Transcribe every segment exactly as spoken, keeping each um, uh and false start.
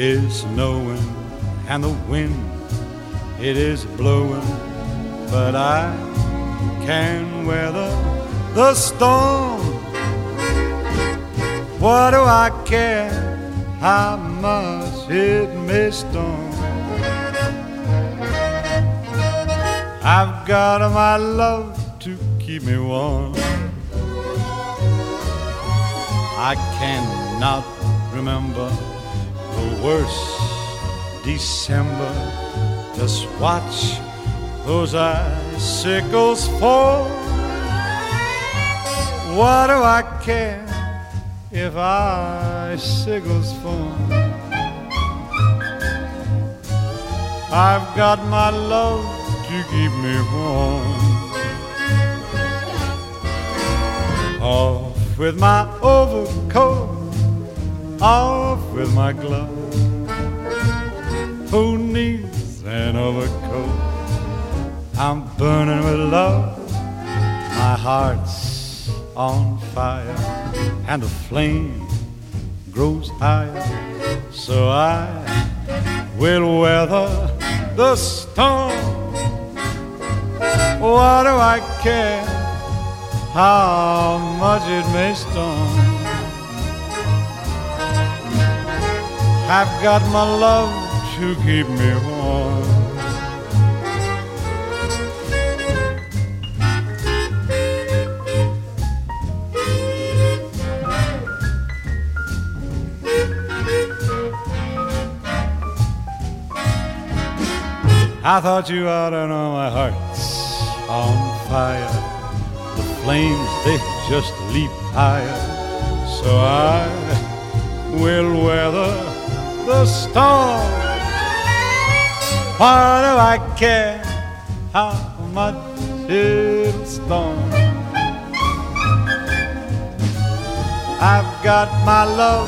is snowing and the wind, it is blowing, but I can weather the storm. What do I care how much it may storm? I've got my love to keep me warm. I cannot remember the worst December. Just watch those icicles fall. What do I care if icicles fall? I've got my love to keep me warm. Off with my overcoat, off with my gloves. Who needs an overcoat? I'm burning with love. My heart's on fire and the flame grows higher, so I will weather the storm. What do I care how much it may storm? I've got my love to keep me warm. I thought you ought to know my heart's on fire. The flames, they just leap higher, so I will weather the storm. Why do I care how much it'll storm? I've got my love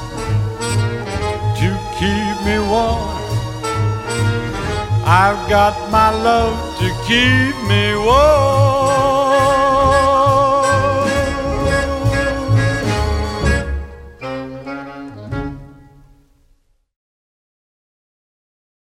to keep me warm. I've got my love to keep me warm.